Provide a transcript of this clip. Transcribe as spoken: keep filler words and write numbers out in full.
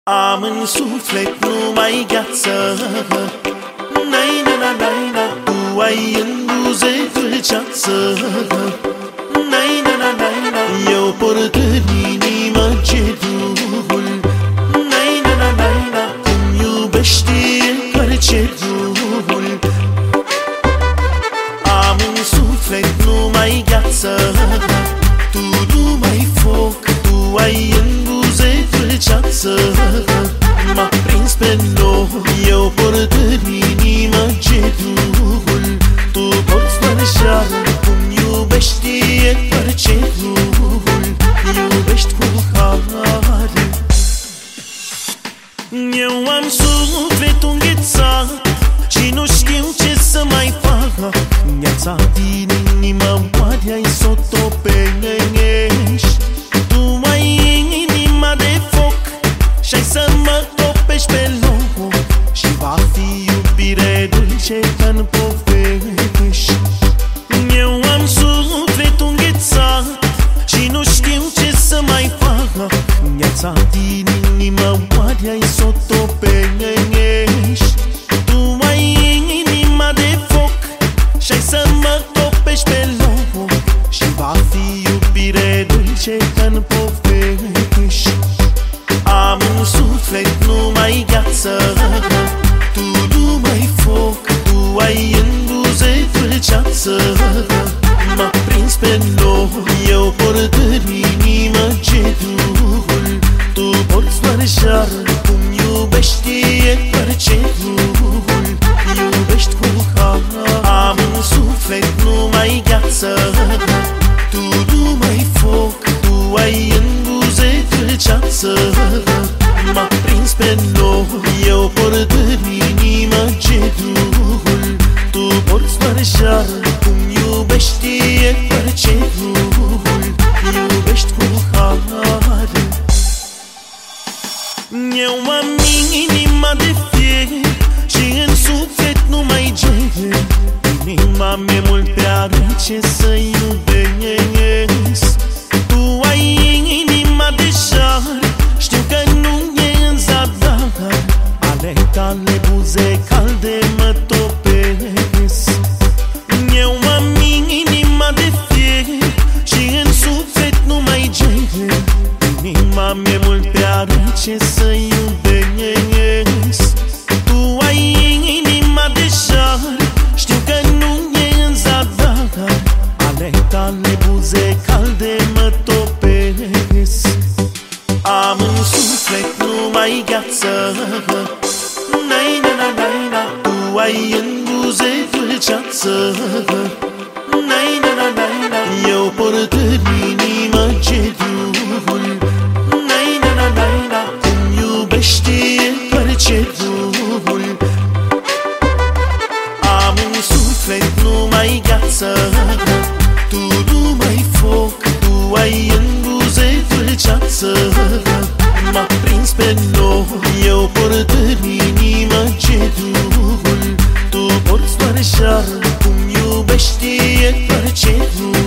Am în suflet numai gheață, nai-na-na-nai-na. Tu ai în buze dulceață, nai-na-na-nai-na. Eu port în inimă cerul, nai-na-na-nai-na. Cum iubești doar cerul. Am în suflet numai gheață, tu numai foc. Tu ai în buze dulceață, m-a prins pe nou. Eu port în inimă cerul, tu porți doar șarul. Cum iubești doar cerul, iubești cu har. Eu am sufletul înghețat și nu știu ce să mai fac. Gheața din inimă oare ai s-o topești? Tu ai inima de foc și-ai să mă topești pe loc, și va fi iubire dulce ca-n povești. Eu am sufletul înghețat și nu știu ce să mai fac. Gheața din inimă oare ai s-o topești? Tu ai inima de foc și-ai să mă topești pe loc, și va fi iubire dulce ca-n povești. Am în suflet numai gheață, tu numai foc. Tu ai în buze dulceață, m-a prins pe nou. Eu port în inimă cerul, tu porți doar șarul. Cum iubești doar cerul, iubești cu har. Am în suflet numai gheață, tu numai foc. Tu ai în buze dulceață, m-a prins pe nou. Eu port în inimă cerul, tu porți doar șarul. Cum iubești doar cerul, iubești cu har. Eu am inima de fier și în suflet numai ger. Inima mi-e mult prea rece să iubesc. Tu ai inima de șar, știu că nu e în zadar. Ale tale buze calde mă topesc. Eu am inima de fier și în suflet numai ger. Inima mi-e mult prea rece să iubesc. Tu ai inima de șar, știu că nu e în zadar. Ale tale buze calde mă topesc. Am în suflet numai gheață, nai-na-na-nai-na. Tu ai în buze dulceață, nai-na-na-nai-na. Eu port în inimă cerul, nai-na-na-nai-na. Cum iubești doar cerul. Am în suflet numai gheață, tu numai foc. Tu ai în buze dulceață, m-a prins pe nou. Eu port în inimă cerul, tu porți doar șarul. Cum iubești doar cerul,